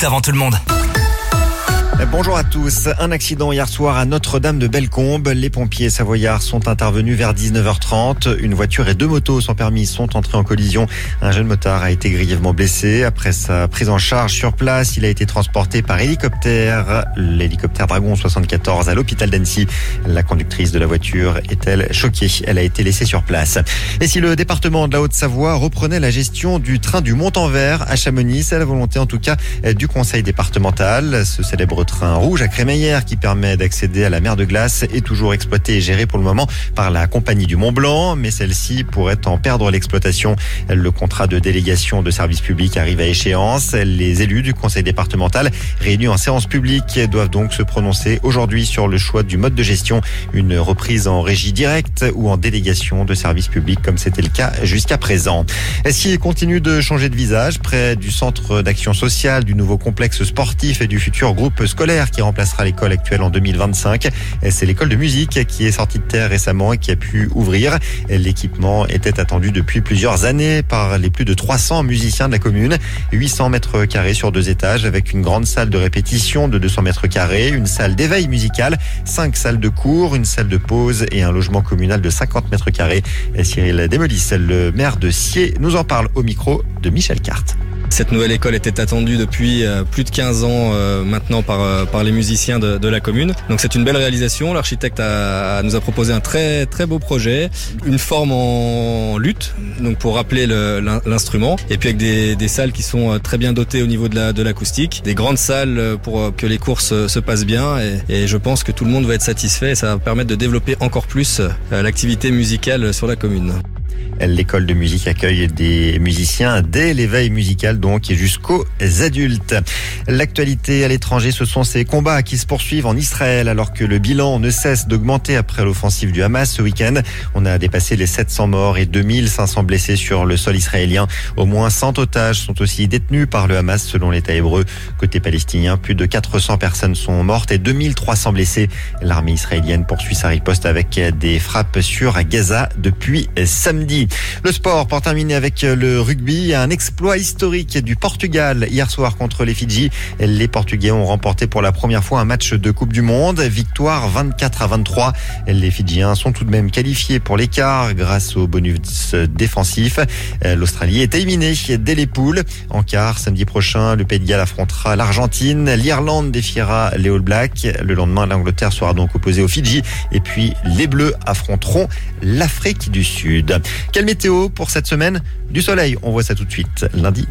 minutes avant tout le monde. Bonjour à tous. Un accident hier soir à Notre-Dame de Bellecombe. Les pompiers savoyards sont intervenus vers 19h30. Une voiture et deux motos sans permis sont entrées en collision. Un jeune motard a été grièvement blessé. Après sa prise en charge sur place, il a été transporté par hélicoptère. L'hélicoptère Dragon 74 à l'hôpital d'Annecy. La conductrice de la voiture est-elle choquée? Elle a été laissée sur place. Et si le département de la Haute-Savoie reprenait la gestion du train du Mont-en-Vert à Chamonix, c'est la volonté en tout cas du conseil départemental. Ce célèbre train rouge à crémaillère qui permet d'accéder à la mer de glace est toujours exploité et géré pour le moment par la compagnie du Mont-Blanc, mais celle-ci pourrait en perdre l'exploitation. Le contrat de délégation de service public arrive à échéance. Les élus du conseil départemental réunis en séance publique doivent donc se prononcer aujourd'hui sur le choix du mode de gestion, une reprise en régie directe ou en délégation de service public comme c'était le cas jusqu'à présent. Esquier continue de changer de visage près du centre d'action sociale, du nouveau complexe sportif et du futur groupe scolaire qui remplacera l'école actuelle en 2025. C'est l'école de musique qui est sortie de terre récemment et qui a pu ouvrir. L'équipement était attendu depuis plusieurs années par les plus de 300 musiciens de la commune. 800 mètres carrés sur 2 étages avec une grande salle de répétition de 200 mètres carrés, une salle d'éveil musical, 5 salles de cours, une salle de pause et un logement communal de 50 mètres carrés. Cyril Desmolis, le maire de Sciez, nous en parle au micro de Michel Carte. Cette nouvelle école était attendue depuis plus de 15 ans maintenant par les musiciens de la commune. Donc c'est une belle réalisation. L'architecte nous a proposé un très très beau projet, une forme en luth, donc pour rappeler l'instrument, et puis avec des salles qui sont très bien dotées au niveau de l'acoustique, des grandes salles pour que les cours se passent bien, et je pense que tout le monde va être satisfait et ça va permettre de développer encore plus l'activité musicale sur la commune. L'école de musique accueille des musiciens dès l'éveil musical donc et jusqu'aux adultes. L'actualité à l'étranger, ce sont ces combats qui se poursuivent en Israël alors que le bilan ne cesse d'augmenter après l'offensive du Hamas ce week-end. On a dépassé les 700 morts et 2500 blessés sur le sol israélien. Au moins 100 otages sont aussi détenus par le Hamas selon l'État hébreu. Côté palestinien, plus de 400 personnes sont mortes et 2300 blessés. L'armée israélienne poursuit sa riposte avec des frappes sur Gaza depuis samedi. Le sport, pour terminer avec le rugby, un exploit historique du Portugal hier soir contre les Fidji. Les Portugais ont remporté pour la première fois un match de Coupe du Monde. Victoire 24-23. Les Fidjiens sont tout de même qualifiés pour l'écart grâce au bonus défensif. L'Australie est éliminée dès les poules. En quart, samedi prochain, le Pays de Galles affrontera l'Argentine. L'Irlande défiera les All Blacks. Le lendemain, l'Angleterre sera donc opposée aux Fidji. Et puis, les Bleus affronteront l'Afrique du Sud. Quelle météo pour cette semaine? Du soleil, on voit ça tout de suite. Lundi.